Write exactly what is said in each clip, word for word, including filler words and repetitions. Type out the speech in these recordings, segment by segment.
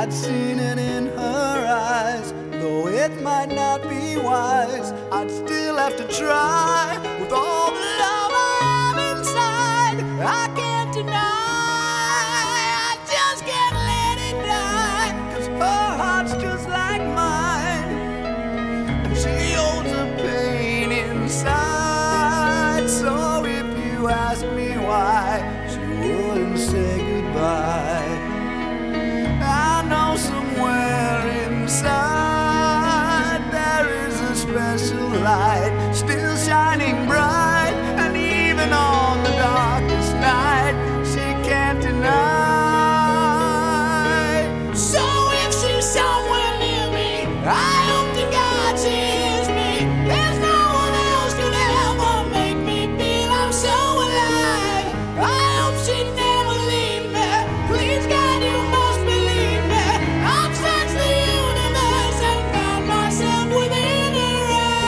I'd seen it in her eyes. Though it might not be wise, I'd still have to try. With all the love I have inside, I can't deny, I just can't let it die. 'Cause her heart's just like mine, and she holds a pain inside. So if you ask me why she wouldn't say goodbye, I know somewhere inside there is a special light still shining bright, and even on the darkest night she can't deny. So if she's somewhere near me, I hope to God she hears me. There's no one else could ever make me feel I'm so alive. I hope she never leave me. Please God, you must believe me. I've searched the universe and found myself within her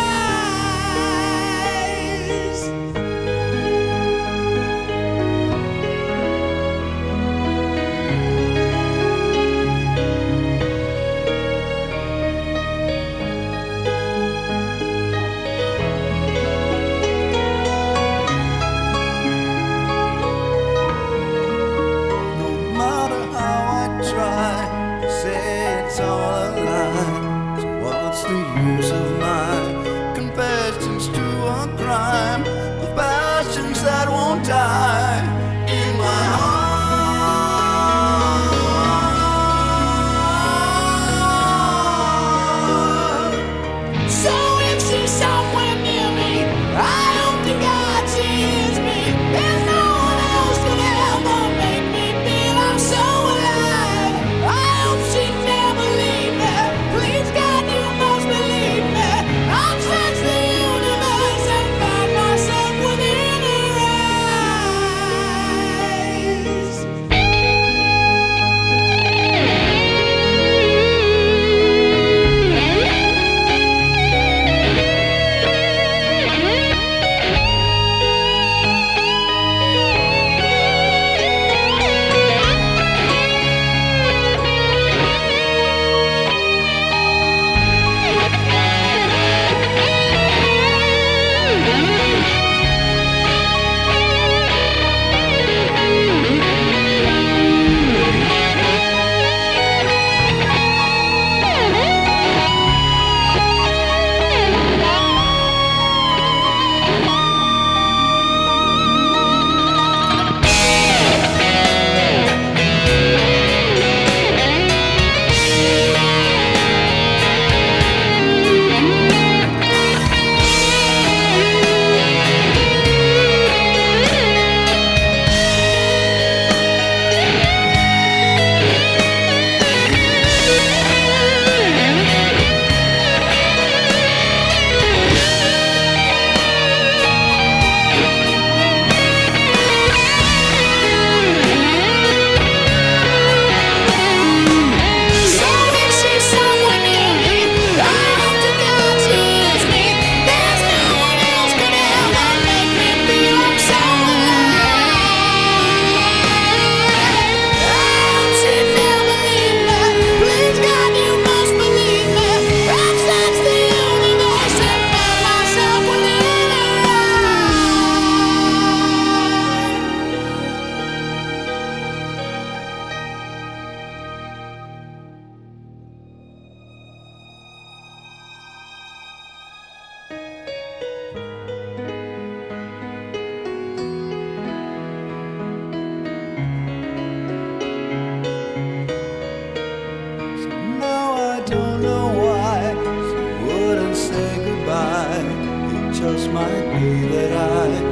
eyes. No matter how I try to say it's all a lie, so what's the use of my confessions to a crime? The passions that won't die in my heart. So if she's somewhere near me, I hope to God she hears me. There's no one else could ever make me feel I'm so alive. I hope she never leave me. Please God, you must believe me. I've searched the universe and found myself within her eyes. Don't know why she wouldn't say goodbye. It just might be that I